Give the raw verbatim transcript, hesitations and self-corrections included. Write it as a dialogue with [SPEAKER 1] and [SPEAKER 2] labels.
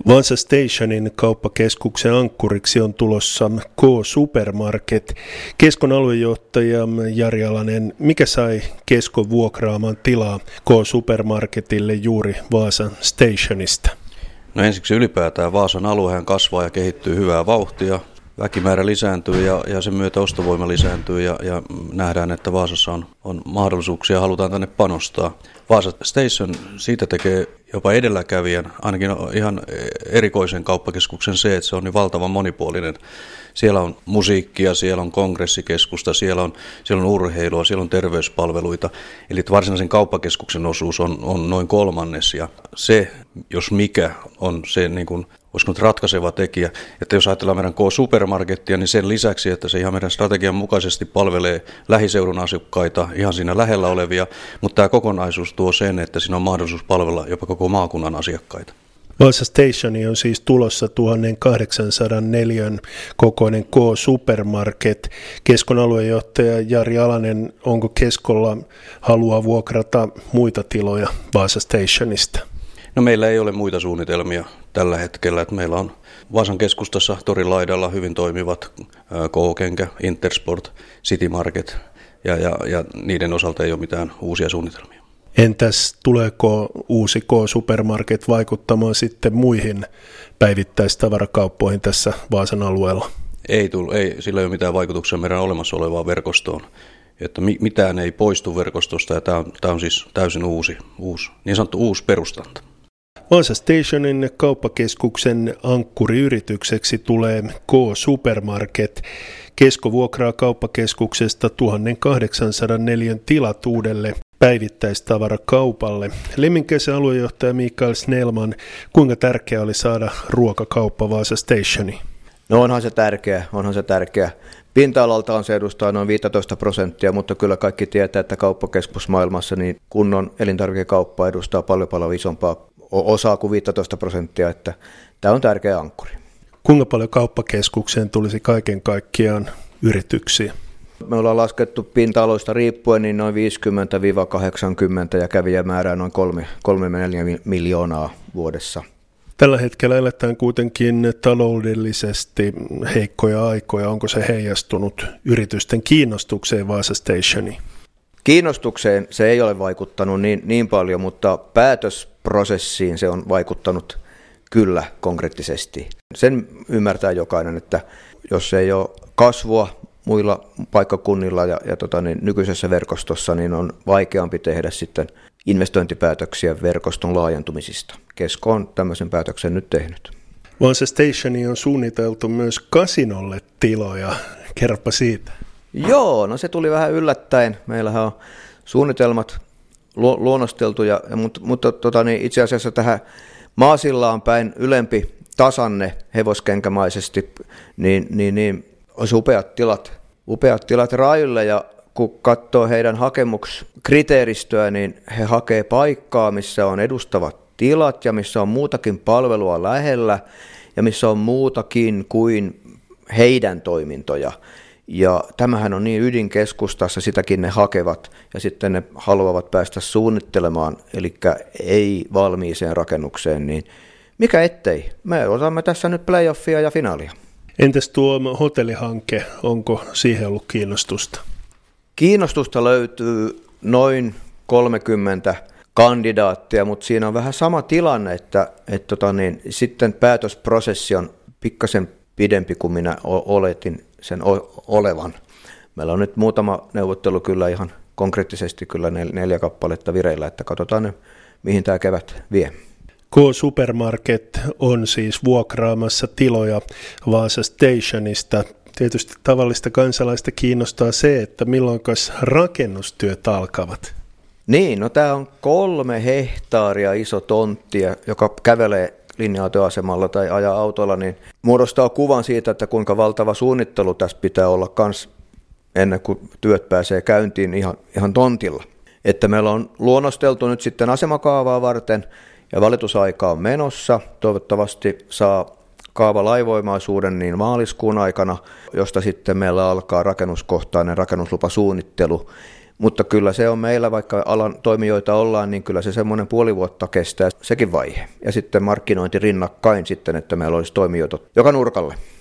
[SPEAKER 1] Vaasa Stationin kauppakeskuksen ankkuriksi on tulossa K-Supermarket. Keskon aluejohtaja Jari Alanen, mikä sai Keskon vuokraamaan tilaa K-Supermarketille juuri Vaasa Stationista?
[SPEAKER 2] No ensiksi ylipäätään Vaasan aluehan kasvaa ja kehittyy hyvää vauhtia. Väkimäärä lisääntyy ja, ja sen myötä ostovoima lisääntyy ja, ja nähdään, että Vaasassa on, on mahdollisuuksia ja halutaan tänne panostaa. Vaasa Station siitä tekee jopa edelläkävijän, ainakin ihan erikoisen kauppakeskuksen se, että se on niin valtavan monipuolinen. Siellä on musiikkia, siellä on kongressikeskusta, siellä on, siellä on urheilua, siellä on terveyspalveluita. Eli varsinaisen kauppakeskuksen osuus on, on noin kolmannes ja se, jos mikä, on se niin kuin, olisiko nyt ratkaiseva tekijä, että jos ajatellaan meidän K-Supermarkettia, niin sen lisäksi, että se ihan meidän strategian mukaisesti palvelee lähiseudun asukkaita, ihan siinä lähellä olevia, mutta tämä kokonaisuus tuo sen, että siinä on mahdollisuus palvella jopa koko maakunnan asiakkaita.
[SPEAKER 1] Vaasa Stationi on siis tulossa tuhatkahdeksansataa neliön kokoinen K-Supermarket. Keskon aluejohtaja Jari Alanen, onko Keskolla halua vuokrata muita tiloja Vaasa Stationista?
[SPEAKER 2] No meillä ei ole muita suunnitelmia tällä hetkellä, että meillä on Vaasan keskustassa torin laidalla hyvin toimivat K-Kenkä, Intersport, City Market ja, ja, ja niiden osalta ei ole mitään uusia suunnitelmia.
[SPEAKER 1] Entäs tuleeko uusi K-Supermarket vaikuttamaan sitten muihin päivittäistavarakauppoihin tässä Vaasan alueella?
[SPEAKER 2] Ei, tule, ei sillä ei ole mitään vaikutuksia meidän olemassa olevaan verkostoon. Että mitään ei poistu verkostosta ja tämä on, tämä on siis täysin uusi, uusi, niin sanottu uusi perustanta.
[SPEAKER 1] Vaasa Stationin kauppakeskuksen ankkuriyritykseksi tulee K-Supermarket. Kesko vuokraa kauppakeskuksesta tuhatkahdeksansataa neliön tilat uudelle päivittäistavarakaupalle. Lemminkäisen aluejohtaja Mikael Snellman, kuinka tärkeää oli saada ruokakauppa Vaasa Stationiin?
[SPEAKER 3] No onhan se tärkeä, onhan se tärkeä. Pinta-alaltaan se edustaa noin viisitoista prosenttia, mutta kyllä kaikki tietää, että kauppakeskusmaailmassa niin kunnon elintarvikekauppa edustaa paljon paljon isompaa osaa kuin viisitoista prosenttia, että tämä on tärkeä ankkuri.
[SPEAKER 1] Kuinka paljon kauppakeskukseen tulisi kaiken kaikkiaan yrityksiä?
[SPEAKER 3] Me ollaan laskettu pinta-aloista riippuen niin noin viisikymmentä kahdeksankymmentä ja kävijämäärää noin kolme neljä miljoonaa vuodessa.
[SPEAKER 1] Tällä hetkellä eletään kuitenkin taloudellisesti heikkoja aikoja. Onko se heijastunut yritysten kiinnostukseen Vaasa Stationiin?
[SPEAKER 3] Kiinnostukseen se ei ole vaikuttanut niin, niin paljon, mutta päätösprosessiin se on vaikuttanut kyllä konkreettisesti. Sen ymmärtää jokainen, että jos ei ole kasvua muilla paikkakunnilla ja, ja tota, niin nykyisessä verkostossa, niin on vaikeampi tehdä sitten investointipäätöksiä verkoston laajentumisista. Kesko on tämmöisen päätöksen nyt tehnyt.
[SPEAKER 1] Vaasa Stationi on suunniteltu myös kasinolle tiloja. Kerropa siitä.
[SPEAKER 3] Joo, no se tuli vähän yllättäen. Meillähän on suunnitelmat lu- luonnosteltu, ja, mutta, mutta tota, niin itse asiassa tähän Maasillaan päin ylempi tasanne hevoskenkämaisesti, niin, niin, niin olisi upeat tilat, upeat tilat rajulle, ja kun katsoo heidän hakemuskriteeristöä, niin he hakee paikkaa, missä on edustavat tilat ja missä on muutakin palvelua lähellä ja missä on muutakin kuin heidän toimintoja. Ja tämähän on niin ydinkeskustassa, sitäkin ne hakevat ja sitten ne haluavat päästä suunnittelemaan, eli ei valmiiseen rakennukseen, niin mikä ettei. Me otamme tässä nyt playoffia ja finaalia.
[SPEAKER 1] Entäs tuo hotellihanke, onko siihen ollut kiinnostusta?
[SPEAKER 3] Kiinnostusta löytyy noin kolmekymmentä kandidaattia, mutta siinä on vähän sama tilanne, että, että tota niin, sitten päätösprosessi on pikkasen pidempi kuin minä oletin sen olevan. Meillä on nyt muutama neuvottelu kyllä ihan konkreettisesti kyllä neljä kappaletta vireillä, että katsotaan ne, mihin tämä kevät vie.
[SPEAKER 1] K-Supermarket on siis vuokraamassa tiloja Vaasa Stationista. Tietysti tavallista kansalaista kiinnostaa se, että milloinkas rakennustyöt alkavat.
[SPEAKER 3] Niin, no tämä on kolme hehtaaria iso tontti, joka kävelee linja-autoasemalla tai ajaa autolla, niin muodostaa kuvan siitä, että kuinka valtava suunnittelu tässä pitää olla kans ennen kuin työt pääsee käyntiin ihan, ihan tontilla. Että meillä on luonnosteltu nyt sitten asemakaavaa varten ja valitusaika on menossa. Toivottavasti saa kaava lainvoimaisuuden niin maaliskuun aikana, josta sitten meillä alkaa rakennuskohtainen rakennuslupasuunnittelu. Mutta kyllä se on meillä, vaikka alan toimijoita ollaan, niin kyllä se semmoinen puoli vuotta kestää sekin vaihe. Ja sitten markkinointi rinnakkain sitten, että meillä olisi toimijoita joka nurkalle.